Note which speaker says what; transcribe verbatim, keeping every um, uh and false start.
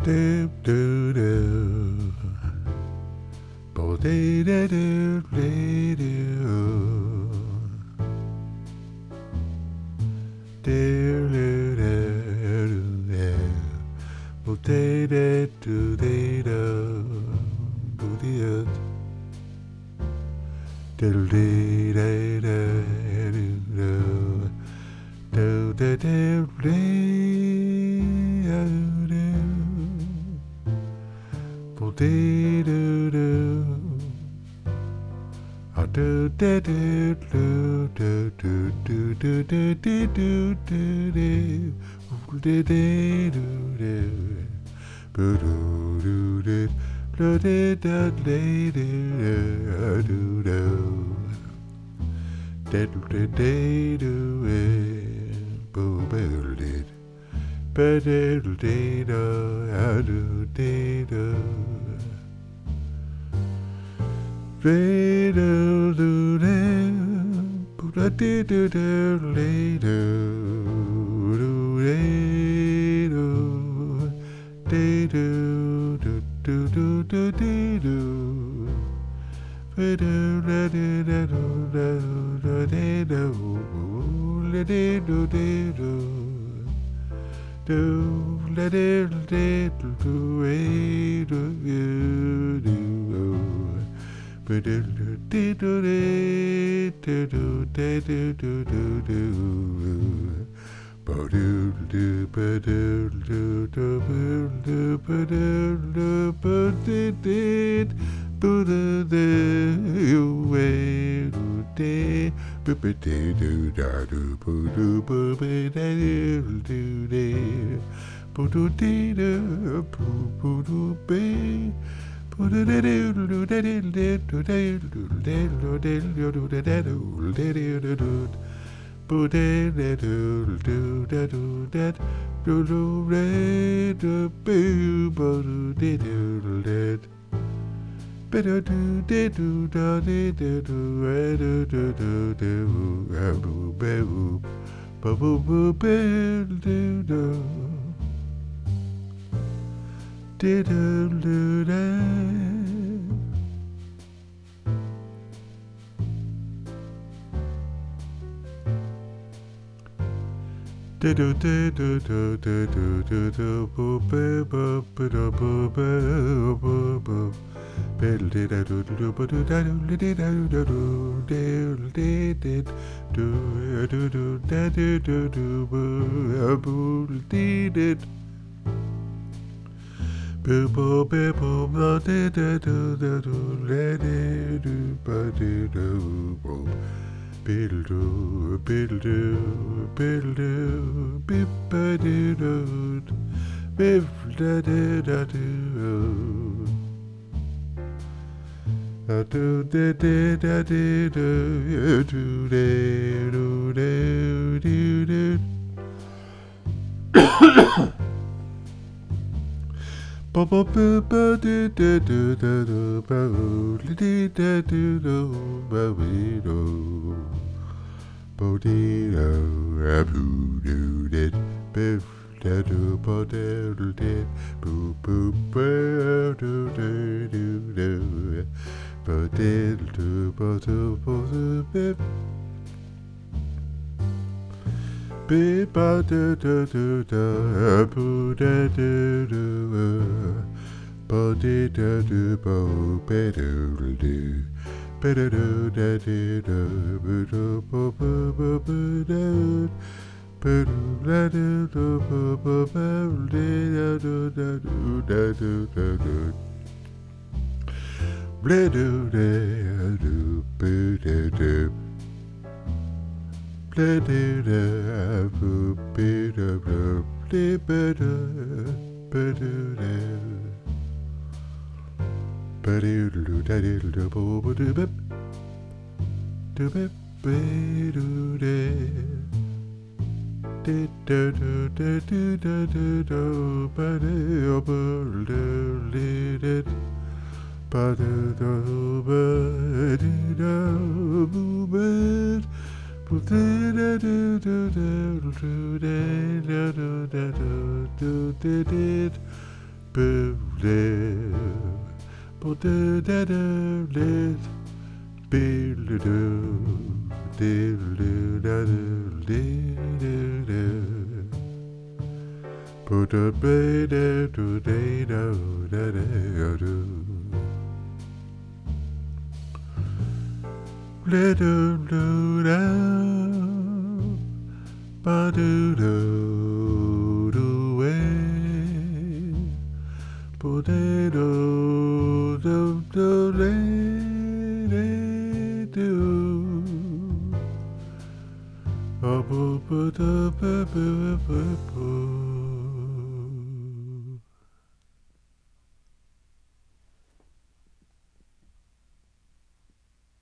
Speaker 1: do do do. Bo de de do de do. Do do do do. Bo de de do de do. Bo de do. Diddle dee day day do do. Do do do dee do. Bo dee do do. Ah do do do do do do do do do do do do do. Do do do do. Bo do do do. Do do do do do do do. Diddle do do do. Bo biddle did. Biddle dee do do dee do. Diddle do do. Bo dee do do dee do. Do dee do. Dee do do do do do dee do. Do do do do do do dee do. Dee do dee do. Do let it little do a do you do but do do do do do do do do do but do do but do do do do but do do but did but the you way do day but do do da do do but do do do but do do but do be but do do do do do do do do do but do do do do do that do do re do be but do do that better do de do da de de do re do do do do do be boo ba boo boo be do do de do do da de do de do do do do do do boo be ba ba da boo be boo boo Biddle did I do do do do do do do do do do do do do do da do do do boo boo did it boo boo boo boo da do do do do do let it do ba do do boo biddle do biddle do biddle do bip ba do do bip da da da do da do da da da da do do da do da do do ba ba ba ba do da do da do ba do da do do ba we do ba dee do a boo do that biff da do ba da do that boo boo ba do da do do ba diddle do ba do ba do bip bip ba do do do da boo da do do ba dee da do ba ba do do ba do do da do do ba do ba ba ba ba do ba do la do do ba ba ba da do da do da do da do Blah do da do boo da do blah do da boo boo da boo blah ba da ba do da ba do do da do do boo boo do bip do bip ba do da da da do da do da do do ba do boo do da da ba do do ba do do boo ba boo da do do do do da do da do da do do da boo do, boo do da do do, boo do do do da do do do, boo do boo do do do da da do. Little do da, ba do do do way, potato do do lay lay do, oh boo boo do boo boo boo boo.